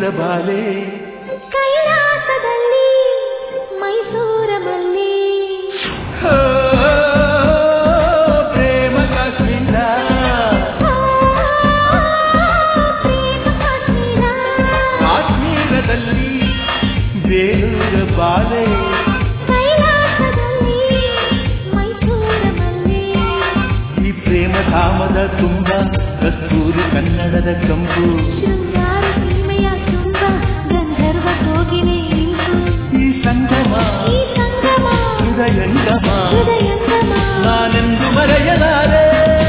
ಬಾಲೆ ಕೈಲಾಸದಲ್ಲಿ ಮೈಸೂರ ಮಲ್ಲಿ ಪ್ರೇಮ ಕಾಶ್ಮೀರ ಕಾಶ್ಮೀರದಲ್ಲಿ ಬೇಲೂರ ಬಾಲೆ ಕೈಲಾಸದಲ್ಲಿ ಮೈಸೂರ ಮಲ್ಲಿ ಈ ಪ್ರೇಮ ಧಾಮದ ತುಂಬ ಕಸ್ತೂರಿ ಕನ್ನಡದ ಕಂಪು ಶೃಂಗಾರ ಸೀಮೆಯ ತುಂಬ ಗಂಧರ್ವ ಕೋಗಿಲೆ ಇಂಪು ಈ ಸಂಗಮ ಹೃದಯಂಗಮ ನಾನೆಂದು ಮರೆಯಲಾರೆ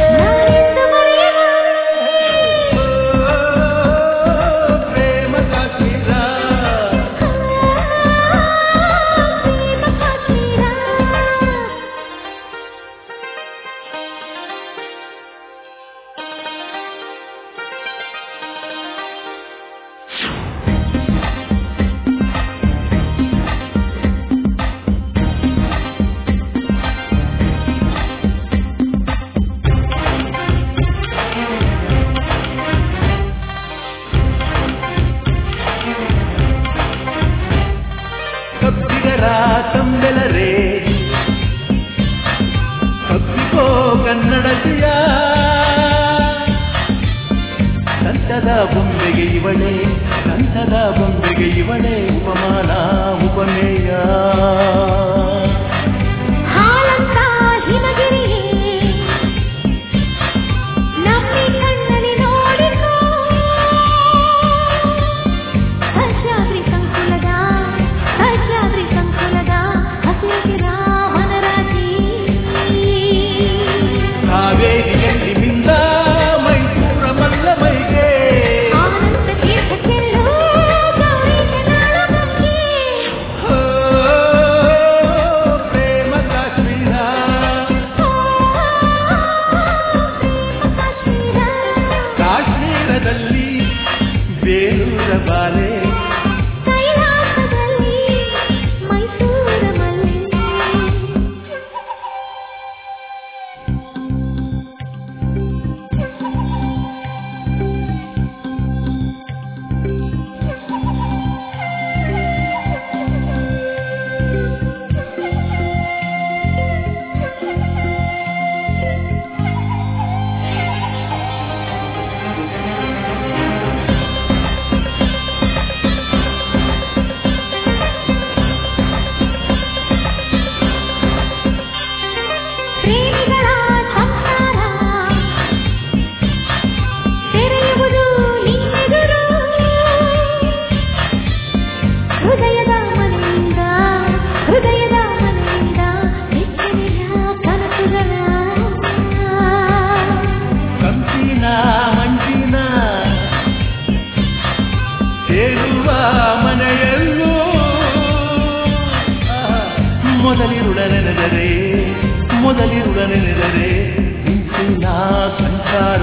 ಪ್ರೇಮ ಕಾಶ್ಮೀರ ಕಬ್ಬಿಗರ ತಂಬೆಲರೇ ಕಬ್ಬಿಗೋ ಕನ್ನಡತಿಯ ಸಂತದ ಬೊಂಬೆಗೆ ಇವಳೆ ಸಂತದ ಬೊಂಬೆಗೆ ಇವಳೆ ಉಪಮಾನ ಉಪಮೇಯ ಹಾಲಂತ ಹಿಮಗಿರಿಯೇ ನಮ್ಮಿ ಕಣ್ಣಲ್ಲಿ ನೋಡಿಕೋ ಸಹ್ಯಾದ್ರಿ ಸಂಕುಲದ ಹಸಿರಿಗೆ ರಾಮನ ರಾಜಿ ಕಾವೇರಿಯಲ್ಲಿ ಮಿಂದ ಮೈಸೂರ ಮಲ್ಲ ಮೈಗೆ ಆನಂದ ತೀರ್ಥಕ್ಕೆಲ್ಲೋ ಗೌರಿ ಕೆನಾಳ ಗಂಗೆ ಪ್ರೇಮ ಕಾಶ್ಮೀರ ಕಾಶ್ಮೀರದಲ್ಲಿ ಬೇಲೂರ ಬಾಲೆ ಕೈಲಾಸದಲ್ಲಿ ಮೈಸೂರ ಮಲ್ಲಿ ಪ್ರೇಮಿಗಳ ಸಂಸಾರ ತೆರೆಯುವುದು ನಿನ್ನೆದುರು ಹೃದಯದ ಮನೆಯಿಂದ ಬೆಚ್ಚನೆಯ ಕನಸುಗಳ ಕಂಪಿನ ಮಂಜಿನ ಸೇರುವ ಮನೆಯಲ್ಲೂ ಮೊದಲಿರುಳನೆದರೆ ಇಂಚಿನ ಸಂಚಾರ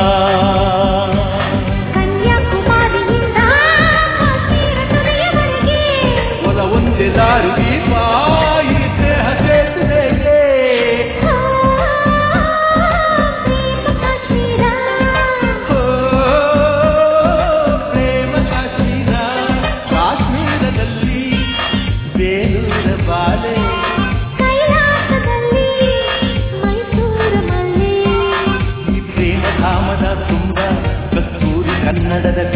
ಕನ್ಯಾಕುಮಾರಿಯಿಂದ ಕಾಶ್ಮೀರ ತುದಿಯವರೆಗೆ ಹೊಲ ಒಂದೇ ದಾರಿ ದೀಪ ಈ ದೇಹ ಸೇತುವೆಗೆ ಪ್ರೇಮ ಕಾಶ್ಮೀರ ಕಾಶ್ಮೀರದಲ್ಲಿ ಬೇಲೂರ ಬಾಲೆ ಕೈಲಾಸದಲ್ಲಿ ಮೈಸೂರ ಮಲ್ಲಿ ಈ ಪ್ರೇಮ ಧಾಮದ ತುಂಬ ಕಸ್ತೂರಿ ಕನ್ನಡದ